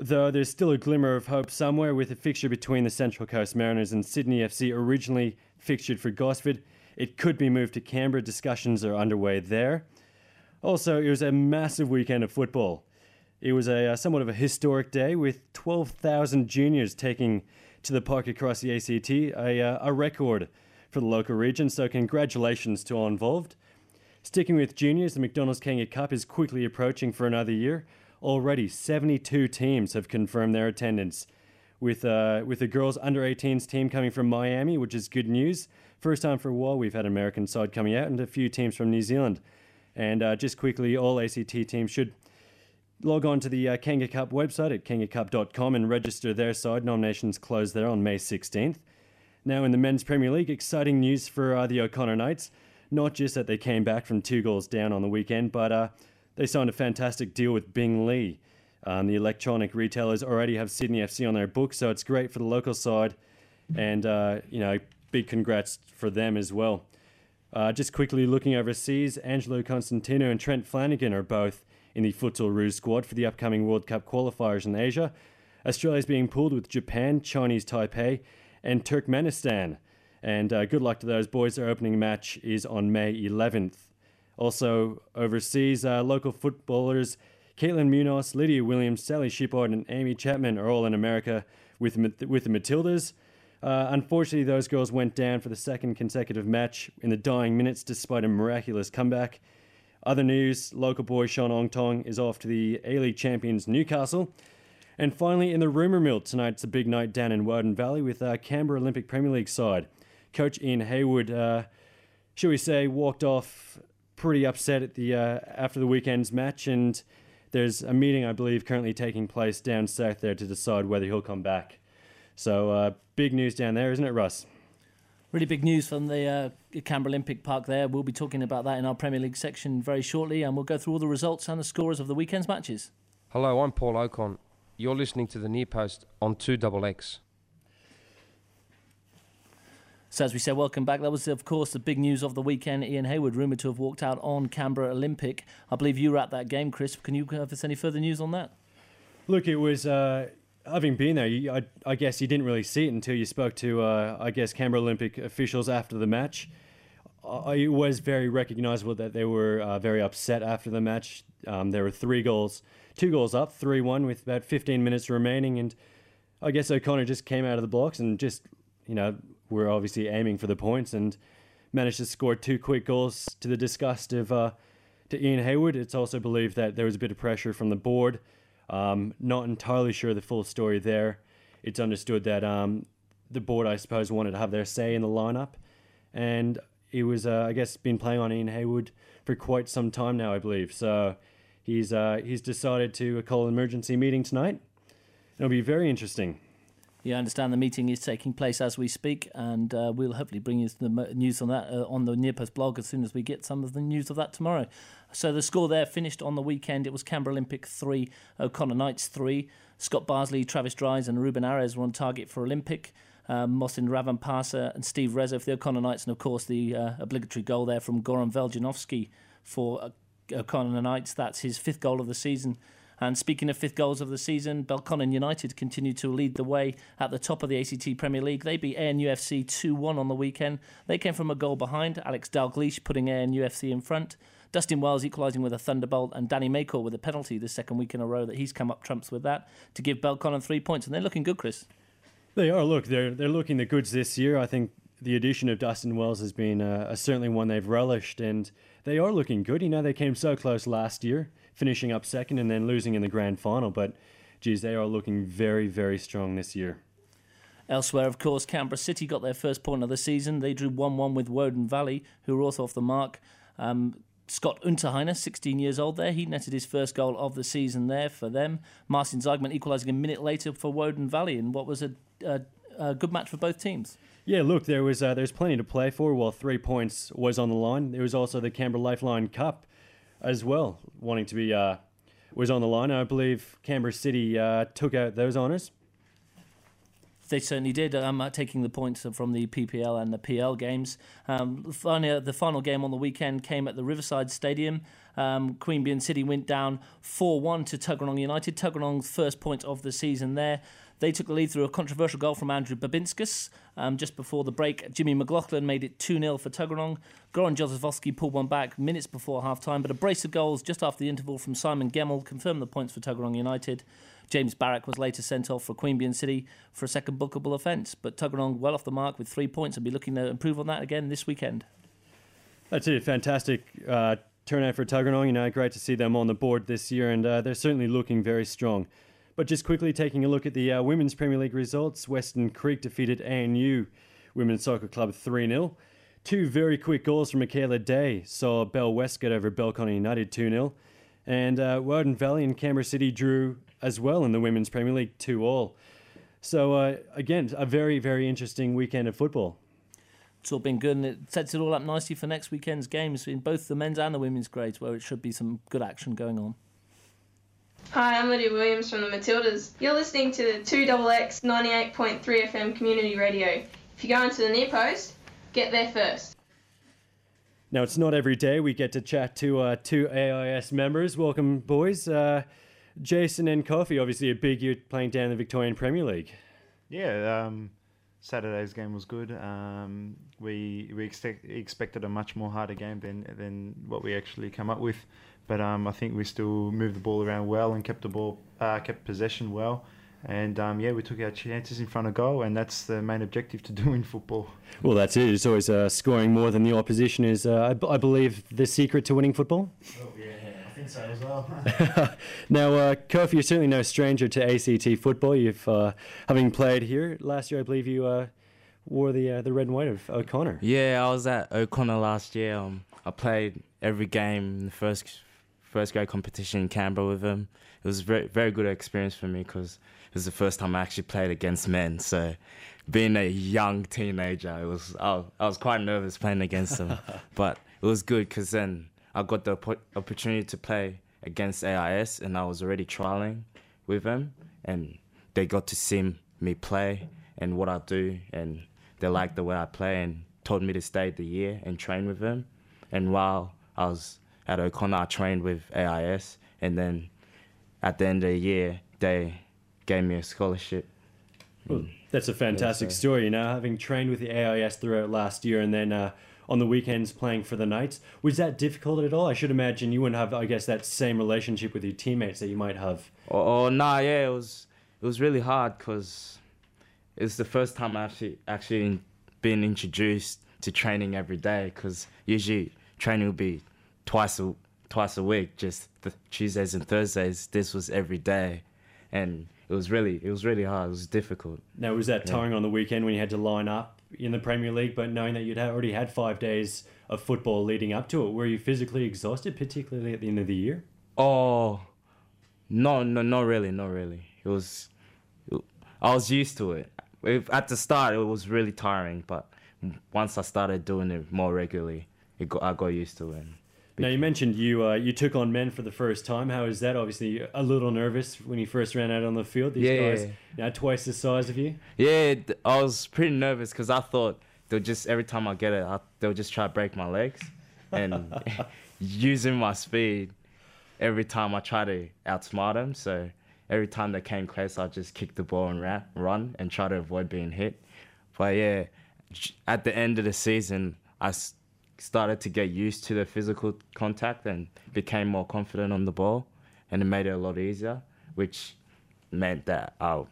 Though there's still a glimmer of hope somewhere with a fixture between the Central Coast Mariners and Sydney FC originally fixtured for Gosford. It could be moved to Canberra. Discussions are underway there. Also, it was a massive weekend of football. It was a somewhat of a historic day with 12,000 juniors taking to the park across the ACT, a record for the local region, so congratulations to all involved. Sticking with juniors, the McDonald's Kanga Cup is quickly approaching for another year. Already 72 teams have confirmed their attendance, with the girls under 18s team coming from Miami, which is good news. First time for a while we've had an American side coming out, and a few teams from New Zealand. And just quickly, all ACT teams should log on to the Kanga Cup website at kangacup.com and register their side. Nominations close there on May 16th. Now in the Men's Premier League, exciting news for the O'Connor Knights. Not just that they came back from 2 goals down on the weekend, but they signed a fantastic deal with Bing Lee. The electronic retailers already have Sydney FC on their books, so it's great for the local side. And, big congrats for them as well. Just quickly looking overseas, Angelo Constantino and Trent Flanagan are both in the Futsal Rouge squad for the upcoming World Cup qualifiers in Asia. Australia's being pooled with Japan, Chinese Taipei, and Turkmenistan. And good luck to those boys. Their opening match is on May 11th. Also overseas, local footballers Caitlin Munoz, Lydia Williams, Sally Shippard, and Amy Chapman are all in America with the Matildas. Unfortunately, those girls went down for the second consecutive match in the dying minutes despite a miraculous comeback. Other news, local boy Sean Ongtong is off to the A-League champions Newcastle. And finally, in the rumour mill, tonight's a big night down in Woden Valley with Canberra Olympic Premier League side. Coach Ian Haywood, shall we say, walked off pretty upset at the after the weekend's match, and there's a meeting, I believe, currently taking place down south there to decide whether he'll come back. So big news down there, isn't it, Russ? Really big news from the Canberra Olympic Park there. We'll be talking about that in our Premier League section very shortly, and we'll go through all the results and the scorers of the weekend's matches. Hello, I'm Paul Ocon. You're listening to the Near Post on 2XX. So as we said, welcome back. That was, of course, the big news of the weekend. Ian Haywood, rumoured to have walked out on Canberra Olympic. I believe you were at that game, Chris. Can you give us any further news on that? Look, it was... having been there, I guess you didn't really see it until you spoke to, Canberra Olympic officials after the match. It was very recognisable that they were very upset after the match. There were 2 goals up, 3-1 with about 15 minutes remaining, and I guess O'Connor just came out of the blocks and just, were obviously aiming for the points and managed to score 2 quick goals to the disgust of to Ian Haywood. It's also believed that there was a bit of pressure from the board. Not entirely sure the full story there. It's understood that the board, I suppose, wanted to have their say in the lineup, and he was, been playing on Ian Haywood for quite some time now, I believe. So he's decided to call an emergency meeting tonight. It'll be very interesting. Yeah, I understand the meeting is taking place as we speak, and we'll hopefully bring you the news on that on the Near Post blog as soon as we get some of the news of that tomorrow. So the score there finished on the weekend. It was Canberra Olympic 3, O'Connor Knights 3. Scott Barsley, Travis Dries and Ruben Ares were on target for Olympic. Mohsin Ravampasa and Steve Reza for the O'Connor Knights, and of course the obligatory goal there from Goran Veljanovski for O'Connor Knights. That's his 5th goal of the season. And speaking of 5th goals of the season, Belconnen United continue to lead the way at the top of the ACT Premier League. They beat ANUFC 2-1 on the weekend. They came from a goal behind, Alex Dalgleish putting ANUFC in front. Dustin Wells equalising with a thunderbolt, and Danny Maycourt with a penalty the second week in a row that he's come up trumps with that to give Belconnen 3 points. And they're looking good, Chris. They are. Look, they're looking the goods this year. I think the addition of Dustin Wells has been certainly one they've relished, and they are looking good. They came so close last year, finishing up second and then losing in the grand final. But, geez, they are looking very, very strong this year. Elsewhere, of course, Canberra City got their first point of the season. They drew 1-1 with Woden Valley, who were also off the mark. Scott Unterheiner, 16 years old there, he netted his first goal of the season there for them. Marcin Zeigman equalising a minute later for Woden Valley in what was a good match for both teams. Yeah, look, there's plenty to play for. Well, 3 points was on the line. There was also the Canberra Lifeline Cup as well, wanting to be was on the line. I believe Canberra City took out those honours. They certainly did, taking the points from the PPL and the PL games. The final game on the weekend came at the Riverside Stadium. Queanbeyan City went down 4-1 to Tuggeranong United. Tuggeranong's first point of the season there. They took the lead through a controversial goal from Andrew Babinskis. Just before the break, Jimmy McLaughlin made it 2-0 for Tuggeranong. Goran Jozefowski pulled one back minutes before half-time, but a brace of goals just after the interval from Simon Gemmell confirmed the points for Tuggeranong United. James Barrack was later sent off for Queanbeyan City for a second bookable offence, but Tuggeranong well off the mark with 3 points and be looking to improve on that again this weekend. That's a fantastic turnout for Tuggeranong. Great to see them on the board this year, and they're certainly looking very strong. But just quickly taking a look at the Women's Premier League results, Western Creek defeated ANU Women's Soccer Club 3-0. 2 very quick goals from Michaela Day saw Bell West get over Belconnen United 2-0. And Woden Valley and Canberra City drew as well in the Women's Premier League 2-2. So again, a very, very interesting weekend of football. It's all been good, and it sets it all up nicely for next weekend's games in both the men's and the women's grades, where it should be some good action going on. Hi, I'm Lydia Williams from the Matildas. You're listening to the 2XX 98.3 FM Community Radio. If you're going to the near post, get there first. Now, it's not every day we get to chat to 2 AIS members. Welcome, boys. Jason and Coffee, obviously a big year playing down in the Victorian Premier League. Yeah, Saturday's game was good. We expected a much more harder game than what we actually come up with. But I think we still moved the ball around well and kept possession well. And we took our chances in front of goal, and that's the main objective to do in football. Well, that's it. It's always scoring more than the opposition is, I believe, the secret to winning football. Oh, yeah, I think so as well. Now, Kofi, you're certainly no stranger to ACT football. You've, having played here last year, I believe you wore the red and white of O'Connor. Yeah, I was at O'Connor last year. I played every game in the first grade competition in Canberra with them. It was a very, very good experience for me because it was the first time I actually played against men. So being a young teenager, I was quite nervous playing against them. But it was good because then I got the opportunity to play against AIS, and I was already trialling with them, and they got to see me play and what I do, and they liked the way I play and told me to stay the year and train with them. And while I was at O'Connor, I trained with AIS, and then at the end of the year, they gave me a scholarship. Well, that's a fantastic story. Having trained with the AIS throughout last year, and then on the weekends playing for the Knights, was that difficult at all? I should imagine you wouldn't have, I guess, that same relationship with your teammates that you might have. It was really hard because it was the first time I actually been introduced to training every day, because usually training would be twice a week, just the Tuesdays and Thursdays. This was every day, and it was really hard. It was difficult. Now, was that tiring on the weekend when you had to line up in the Premier League, but knowing that you'd already had 5 days of football leading up to it? Were you physically exhausted, particularly at the end of the year? Oh, no, not really. I was used to it. At the start, it was really tiring, but once I started doing it more regularly, I got used to it. Now, you mentioned you took on men for the first time. How is that? Obviously, a little nervous when you first ran out on the field. These guys, twice the size of you. Yeah, I was pretty nervous because I thought they'll just, every time I get it, they'll just try to break my legs. And using my speed, every time I try to outsmart them. So every time they came close, I'd just kick the ball and run and try to avoid being hit. But yeah, at the end of the season, I started to get used to the physical contact and became more confident on the ball, and it made it a lot easier, which meant that it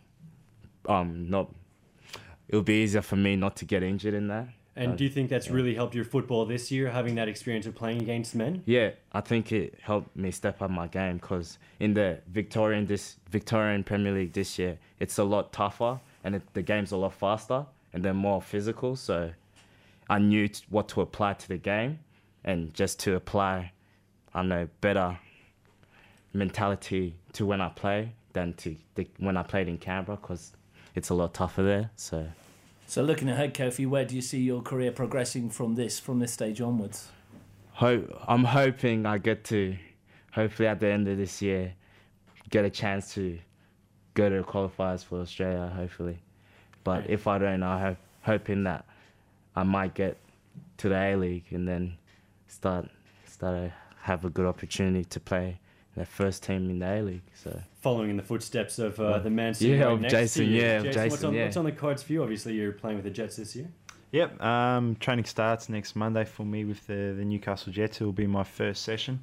would be easier for me not to get injured in that. And do you think that's really helped your football this year, having that experience of playing against men? Yeah, I think it helped me step up my game, because in the Victorian Premier League this year, it's a lot tougher and the game's a lot faster and they're more physical. So I knew what to apply to the game, and just to apply, better mentality to when I play than to when I played in Canberra, because it's a lot tougher there. So looking ahead, Kofi, where do you see your career progressing from this stage onwards? I'm hoping I get to, hopefully at the end of this year, get a chance to go to the qualifiers for Australia, hopefully. But if I don't, I'm hoping that I might get to the A-League and then start to have a good opportunity to play the first team in the A-League. So following in the footsteps of the Man City of next Jason, to you. Jason, what's on the cards for you? Obviously, you're playing with the Jets this year. Yep. Training starts next Monday for me with the Newcastle Jets. It will be my first session.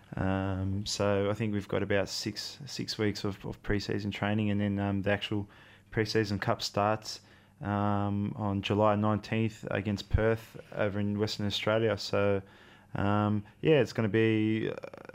So I think we've got about six weeks of pre-season training, and then the actual pre-season cup starts on July 19th against Perth over in Western Australia. So it's going to be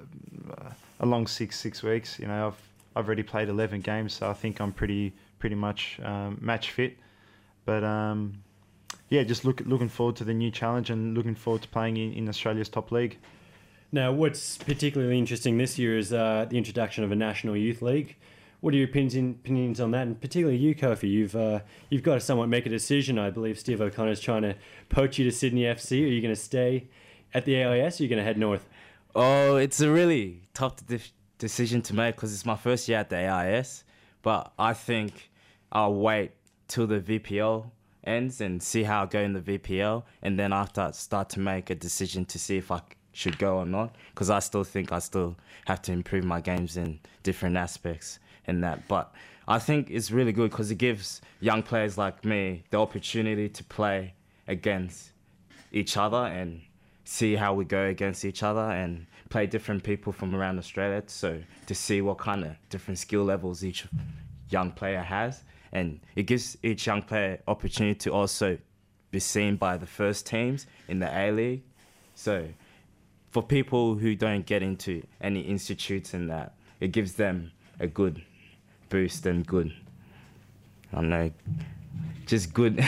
a long six weeks. You know, I've already played 11 games, so I think I'm pretty much match fit. But just looking forward to the new challenge and looking forward to playing in Australia's top league. Now, what's particularly interesting this year is the introduction of a National Youth League. What are your opinions on that? And particularly you, Kofi, you've got to somewhat make a decision. I believe Steve O'Connor's trying to poach you to Sydney FC. Are you going to stay at the AIS or are you going to head north? Oh, it's a really tough decision to make because it's my first year at the AIS. But I think I'll wait till the VPL ends and see how I go in the VPL. And then after I start to make a decision to see if I should go or not, because I still think I still have to improve my games in different aspects and that. But I think it's really good because it gives young players like me the opportunity to play against each other and see how we go against each other and play different people from around Australia, so to see what kind of different skill levels each young player has. And it gives each young player opportunity to also be seen by the first teams in the A-League. So for people who don't get into any institutes and that, it gives them a good boost and good, I don't know, just good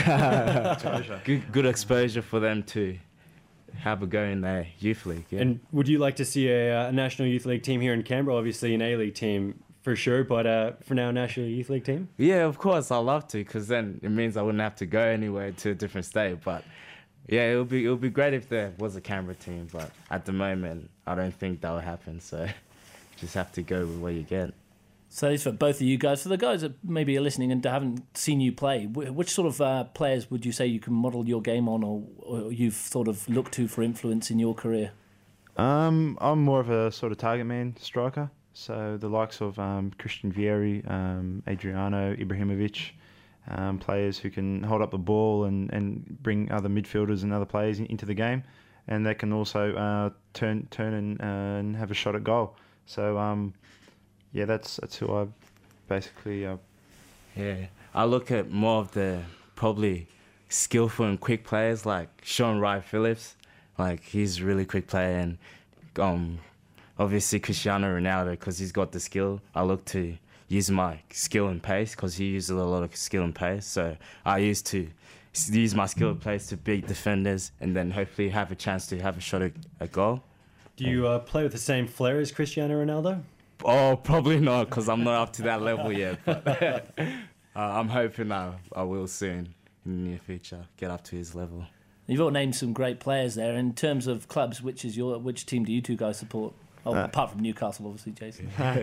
good exposure for them to have a go in the youth league. Yeah. And would you like to see a National Youth League team here in Canberra? Obviously an A-League team for sure, but for now, National Youth League team? Yeah, of course, I'd love to, because then it means I wouldn't have to go anywhere to a different state. But yeah, it would be great if there was a Canberra team, but at the moment, I don't think that will happen. So just have to go with what you get. So this for both of you guys. For the guys that maybe are listening and haven't seen you play, which sort of players would you say you can model your game on, or you've sort of looked to for influence in your career? I'm more of a sort of target man striker. So the likes of Christian Vieri, Adriano, Ibrahimovic, players who can hold up the ball and bring other midfielders and other players into the game, and they can also turn and have a shot at goal. So yeah, that's who I basically. Yeah, I look at more of the probably skillful and quick players like Sean Wright-Phillips. Like, he's a really quick player, and obviously Cristiano Ronaldo, because he's got the skill. I look to use my skill and pace because he uses a lot of skill and pace. So I used to use my skill and pace to beat defenders and then hopefully have a chance to have a shot at goal. Do you play with the same flair as Cristiano Ronaldo? Oh, probably not, because I'm not up to that level yet. But I'm hoping I will soon, in the near future, get up to his level. You've all named some great players there. In terms of clubs, which team do you two guys support? Oh, apart from Newcastle, obviously, Jason.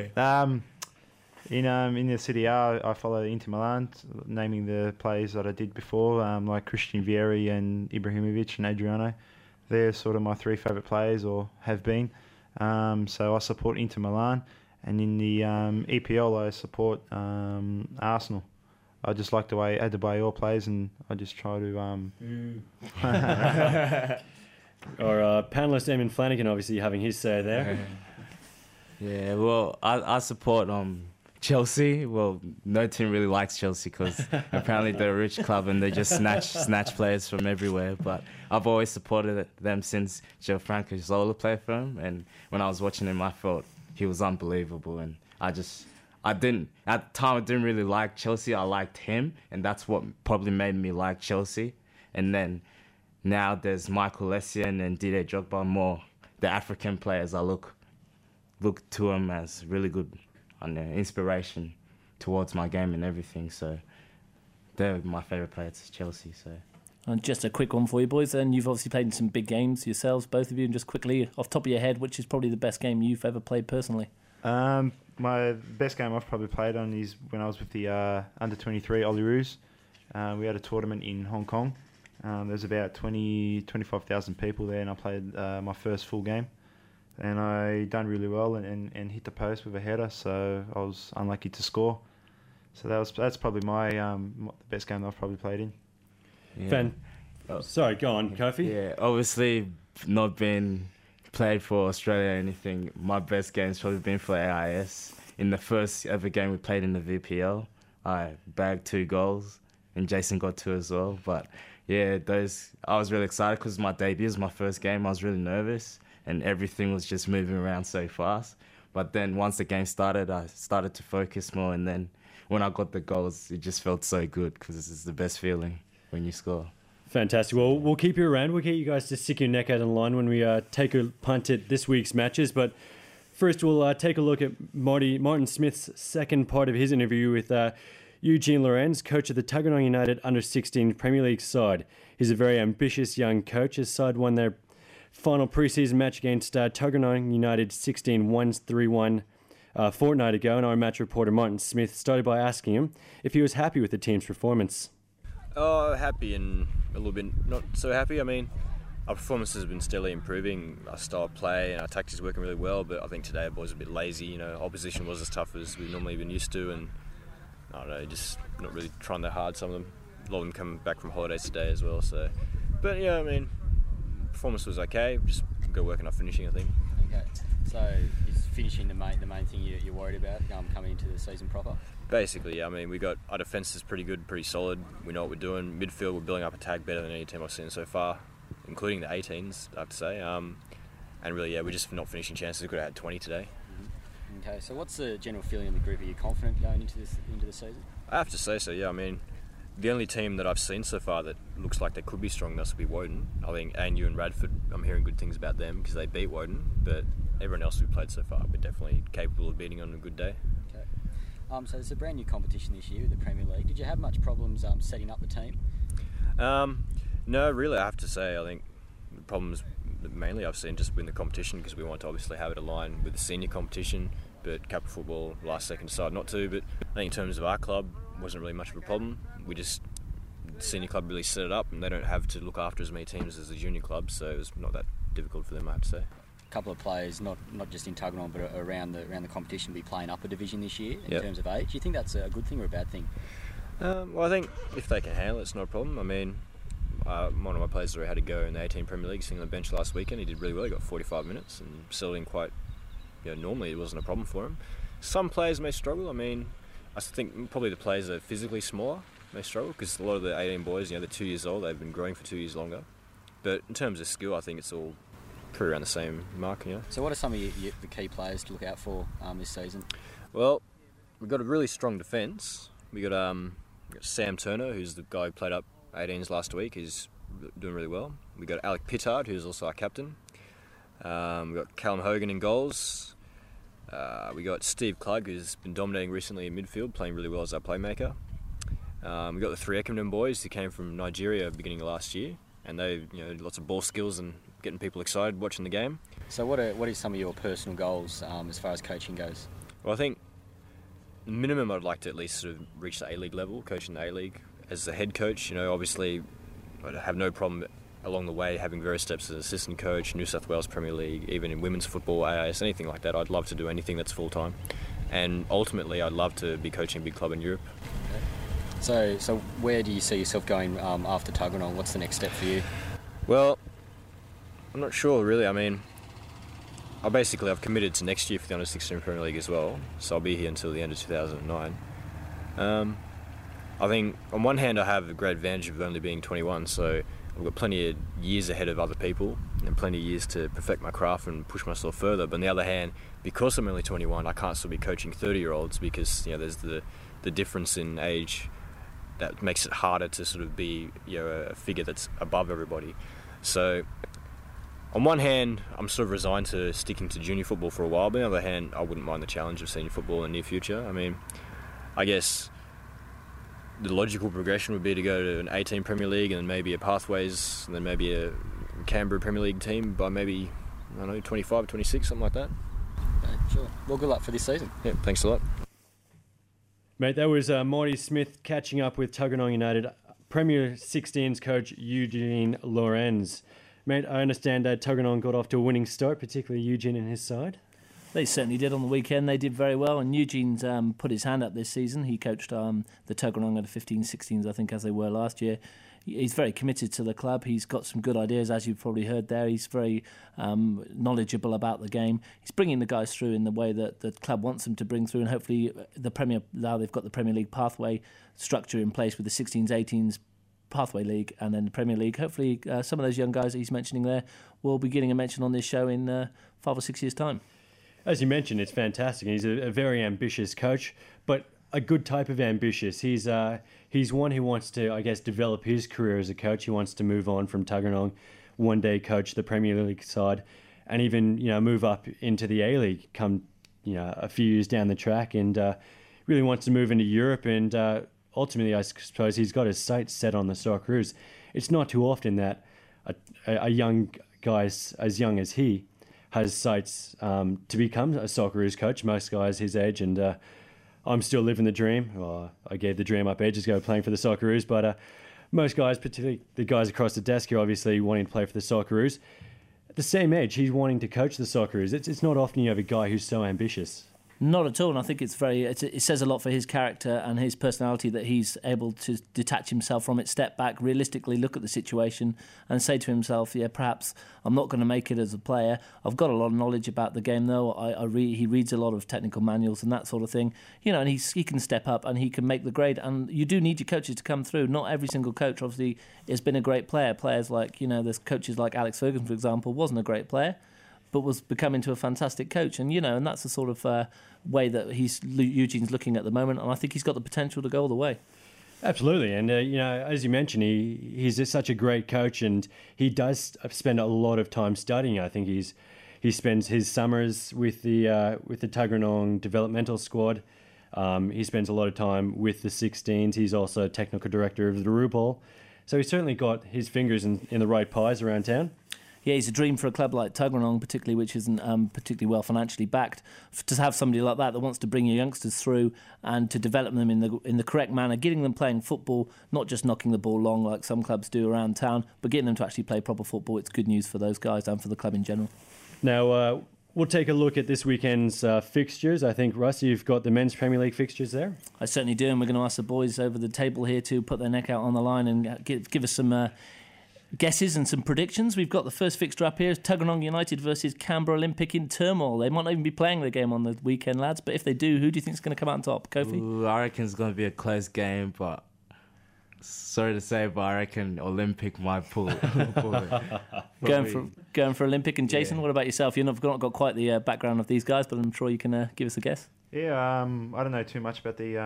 In the Serie A, I follow Inter Milan, naming the players that I did before, like Christian Vieri and Ibrahimovic and Adriano. They're sort of my three favourite players, or have been. So I support Inter Milan. And in the EPL, I support Arsenal. I just like the way Adebayor plays, and I just try to... Or panellist Eamon Flanagan, obviously having his say there. Yeah, well, I support Chelsea. Well, no team really likes Chelsea because apparently they're a rich club and they just snatch players from everywhere. But I've always supported them since Gianfranco Zola played for him. And when I was watching him, I thought he was unbelievable. And at the time, I didn't really like Chelsea. I liked him, and that's what probably made me like Chelsea. And then now there's Michael Essien and Didier Drogba, more the African players. I look to them as really good inspiration towards my game and everything. So they're my favourite players, Chelsea. So. And just a quick one for you boys, and you've obviously played in some big games yourselves, both of you, and just quickly, off the top of your head, which is probably the best game you've ever played personally? My best game I've probably played on is when I was with the under-23 Olyroos. We had a tournament in Hong Kong. There's about 25,000 people there, and I played my first full game. And I done really well and hit the post with a header, so I was unlucky to score. So that's probably the best game that I've probably played in. Yeah. Sorry, go on, Kofi. Yeah, obviously not been played for Australia or anything. My best game's probably been for AIS. In the first ever game we played in the VPL, I bagged 2 goals, and Jason got 2 as well. But yeah, I was really excited because my debut was my first game. I was really nervous, and everything was just moving around so fast. But then once the game started, I started to focus more, and then when I got the goals, it just felt so good because it's the best feeling when you score. Fantastic. Well, we'll keep you around. We'll get you guys to stick your neck out in line when we take a punt at this week's matches. But first, we'll take a look at Martin Smith's second part of his interview with Eugene Lorenz, coach of the Tuggeranong United Under-16 Premier League side. He's a very ambitious young coach. His side won their final pre-season match against Tuggeranong United 16-1-3-1 a fortnight ago, and our match reporter Martin Smith started by asking him if he was happy with the team's performance. Oh, happy and a little bit not so happy. I mean, our performance has been steadily improving. Our style of play and our tactics are working really well, but I think today our boys are a bit lazy. You know, opposition was as tough as we've normally been used to, and I don't know, just not really trying that hard, some of them. A lot of them coming back from holidays today as well, so. But yeah, I mean, performance was okay. Just go working on finishing, I think. Okay, so is finishing the main thing you're worried about coming into the season proper? Basically, yeah. I mean, our defence is pretty good, pretty solid. We know what we're doing. Midfield, we're building up attack better than any team I've seen so far, including the 18s, I have to say. And really, yeah, we're just not finishing chances. We could have had 20 today. Mm-hmm. Okay, so what's the general feeling of the group? Are you confident going into the season? I have to say so, yeah. I mean, the only team that I've seen so far that looks like they could be strong enough to be Woden. I think ANU and Radford, I'm hearing good things about them because they beat Woden, but everyone else we've played so far, we're definitely capable of beating on a good day. Okay. So it's a brand new competition this year with the Premier League. Did you have much problems setting up the team? No, really, I have to say, I think the problems mainly I've seen just in the competition because we want to obviously have it aligned with the senior competition, but Capra Football last second decided not to. But I think in terms of our club, it wasn't really much of a problem. The senior club really set it up, and they don't have to look after as many teams as the junior club, so it was not that difficult for them, I have to say. A couple of players, not just in Tuggeranong, but around the competition, be playing up a division this year in terms of age. Do you think that's a good thing or a bad thing? Well, I think if they can handle it, it's not a problem. I mean, one of my players already had to go in the 18 Premier League, sitting on the bench last weekend. He did really well. He got 45 minutes and settled in quite. Normally it wasn't a problem for him. Some players may struggle. I mean, I think probably the players that are physically smaller may struggle because a lot of the 18 boys, they're 2 years old. They've been growing for 2 years longer. But in terms of skill, I think it's all pretty around the same mark. So what are some of the key players to look out for this season? Well, we've got a really strong defence. We got Sam Turner, who's the guy who played up 18s last week. He's doing really well. We got Alec Pittard, who's also our captain. We got Callum Hogan in goals. We got Steve Klug, who's been dominating recently in midfield, playing really well as our playmaker. We got the 3 Ekimden boys who came from Nigeria beginning of last year, and they lots of ball skills and getting people excited watching the game. So what are some of your personal goals as far as coaching goes? Well, I think minimum I'd like to at least sort of reach the A-League level, coaching the A-League. As the head coach, obviously I'd have no problem along the way having various steps as assistant coach, New South Wales Premier League, even in women's football, AIS, anything like that. I'd love to do anything that's full-time. And ultimately I'd love to be coaching a big club in Europe. Okay. So where do you see yourself going after Tuggeranong? What's the next step for you? Well, I'm not sure really. I mean, I've committed to next year for the Under-16 Premier League as well, so I'll be here until the end of 2009. I think on one hand I have a great advantage of only being 21, so I've got plenty of years ahead of other people and plenty of years to perfect my craft and push myself further. But on the other hand, because I'm only 21, I can't still be coaching 30-year-olds because there's the difference in age that makes it harder to sort of be a figure that's above everybody. So on one hand, I'm sort of resigned to sticking to junior football for a while, but on the other hand, I wouldn't mind the challenge of senior football in the near future. I mean, I guess the logical progression would be to go to an 18 Premier League and then maybe a Pathways and then maybe a Canberra Premier League team by maybe, 25 or 26, something like that. Okay, sure. Well, good luck for this season. Yeah, thanks a lot. Mate, that was Marty Smith catching up with Tuggeranong United Premier 16s coach Eugene Lorenz. Mate, I understand that Tuggeranong got off to a winning start, particularly Eugene and his side. They certainly did on the weekend. They did very well, and Eugene's put his hand up this season. He coached the Tuggeranong under 15s, 16s, I think, as they were last year. He's very committed to the club. He's got some good ideas, as you've probably heard there. He's very knowledgeable about the game. He's bringing the guys through in the way that the club wants them to bring through, and hopefully now they've got the Premier League pathway structure in place with the 16s, 18s pathway league and then the Premier League. Hopefully some of those young guys that he's mentioning there will be getting a mention on this show in 5 or 6 years' time. As you mentioned, it's fantastic. He's a very ambitious coach, but a good type of ambitious. He's one who wants to, I guess, develop his career as a coach. He wants to move on from Tuggeranong, one day coach the Premier League side, and even move up into the A League come a few years down the track, and really wants to move into Europe. And ultimately, I suppose he's got his sights set on the Socceroos. It's not too often that a young guy as young as he has sights to become a Socceroos coach. Most guys his age, and I'm still living the dream. Well, I gave the dream up ages ago playing for the Socceroos, but most guys, particularly the guys across the desk here, obviously wanting to play for the Socceroos. At the same age, he's wanting to coach the Socceroos. It's not often you have a guy who's so ambitious. Not at all, and I think it says a lot for his character and his personality that he's able to detach himself from it, step back, realistically look at the situation and say to himself, yeah, perhaps I'm not going to make it as a player. I've got a lot of knowledge about the game, though. He reads a lot of technical manuals and that sort of thing, and he can step up and he can make the grade, and you do need your coaches to come through. Not every single coach, obviously, has been a great player. Players like, there's coaches like Alex Ferguson, for example, wasn't a great player, but was becoming to a fantastic coach, and and that's the sort of way that Eugene's looking at the moment, and I think he's got the potential to go all the way. Absolutely, and as you mentioned, he's just such a great coach, and he does spend a lot of time studying. I think he spends his summers with the Tuggeranong developmental squad. He spends a lot of time with the 16s. He's also technical director of the RuPaul, so he's certainly got his fingers in the right pies around town. Yeah, he's a dream for a club like Tuggeranong, particularly, which isn't particularly well financially backed. To have somebody like that wants to bring your youngsters through and to develop them in the correct manner, getting them playing football, not just knocking the ball long like some clubs do around town, but getting them to actually play proper football. It's good news for those guys and for the club in general. Now, we'll take a look at this weekend's fixtures. I think, Russ, you've got the men's Premier League fixtures there. I certainly do, and we're going to ask the boys over the table here to put their neck out on the line and give us some guesses and some predictions. We've got the first fixture up here. Tuggeranong United versus Canberra Olympic in turmoil. They might not even be playing the game on the weekend, lads, but if they do, who do you think is going to come out on top? Kofi? Ooh, I reckon it's going to be a close game, but sorry to say, but I reckon Olympic might pull it. Going for Olympic. And Jason, what about yourself? You've not got quite the background of these guys, but I'm sure you can give us a guess. Yeah, I don't know too much about the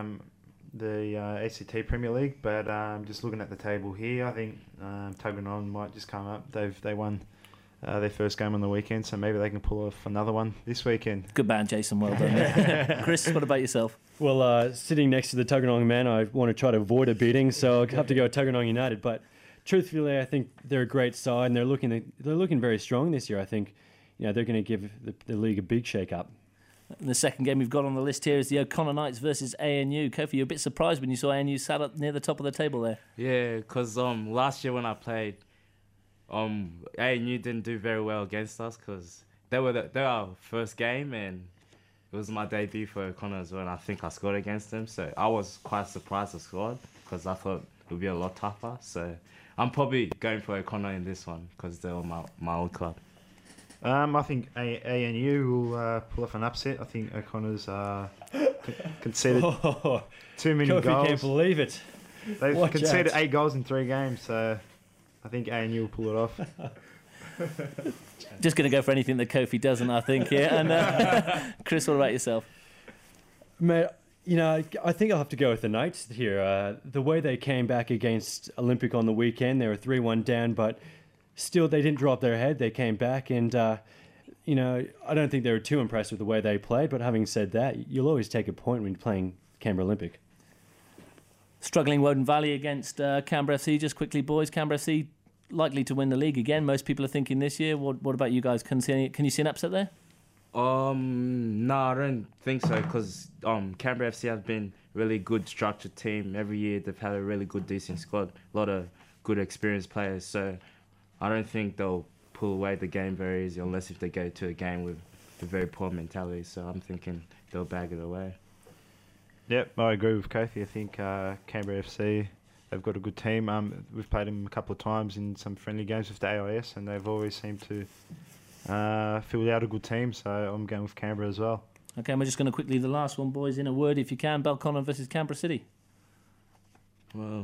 ACT Premier League, but just looking at the table here, I think Tuggeranong might just come up. They won their first game on the weekend, so maybe they can pull off another one this weekend. Good man, Jason. Well done. Chris, what about yourself? Well, sitting next to the Tuggeranong man, I want to try to avoid a beating, so I'll have to go Tuggeranong United. But truthfully, I think they're a great side, and they're looking very strong this year. I think they're going to give the league a big shake-up. And the second game we've got on the list here is the O'Connor Knights versus ANU. Kofi, you're a bit surprised when you saw ANU sat up near the top of the table there. Yeah, because last year when I played, ANU didn't do very well against us because they were our first game, and it was my debut for O'Connor as well, and I think I scored against them. So I was quite surprised I scored because I thought it would be a lot tougher. So I'm probably going for O'Connor in this one because they were my old club. I think ANU will pull off an upset. I think O'Connor's conceded too many Kofi goals. Can't believe it. They've conceded 8 goals in 3 games, so I think ANU will pull it off. Just going to go for anything that Kofi doesn't, I think. Yeah. And Chris, what about yourself? Mate, I think I'll have to go with the Knights here. The way they came back against Olympic on the weekend, they were 3-1 down, but still, they didn't drop their head. They came back, and I don't think they were too impressed with the way they played. But having said that, you'll always take a point when you're playing Canberra Olympic. Struggling Woden Valley against Canberra FC. Just quickly, boys, Canberra FC likely to win the league again. Most people are thinking this year. What about you guys? Can you see an upset there? No, I don't think so, because Canberra FC have been really good structured team. Every year they've had a really good, decent squad, a lot of good experienced players. So I don't think they'll pull away the game very easy, unless if they go to a game with a very poor mentality. So I'm thinking they'll bag it away. Yep, I agree with Kofi. I think Canberra FC, they've got a good team. We've played them a couple of times in some friendly games with the AIS, and they've always seemed to fill out a good team. So I'm going with Canberra as well. Okay, and we're just going to quickly, the last one, boys, in a word, if you can, Belconnen versus Canberra City. Well,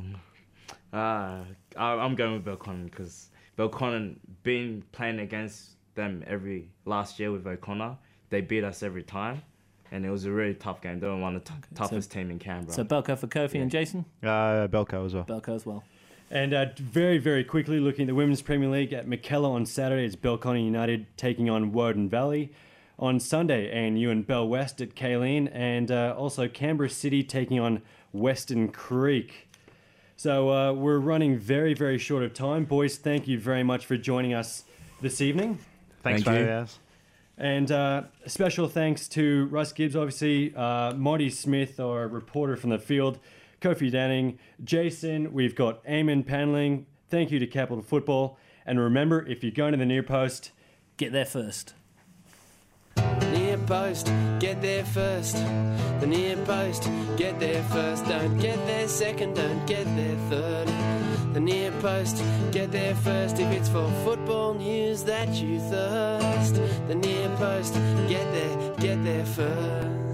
I'm going with Belconnen, because Belconnen, been playing against them last year with O'Connor, they beat us every time, and it was a really tough game. They were one of the toughest team in Canberra. So Belco for Kofi and Jason? Belco as well. Belco as well. And very, very quickly, looking at the Women's Premier League at Mackellar on Saturday, it's Belconnen United taking on Woden Valley. On Sunday, ANU and Bell West at Kaleen, and also Canberra City taking on Western Creek. So we're running very, very short of time. Boys, thank you very much for joining us this evening. Thanks, Farias. And special thanks to Russ Gibbs, obviously, Marty Smith, our reporter from the field, Kofi Danning, Jason, we've got Eamon paneling. Thank you to Capital Football. And remember, if you're going to the near post, get there first. Near post, get there first. The near post, get there first. Don't get there second, don't get there third. The near post, get there first. If it's for football news that you thirst. The near post, get there first.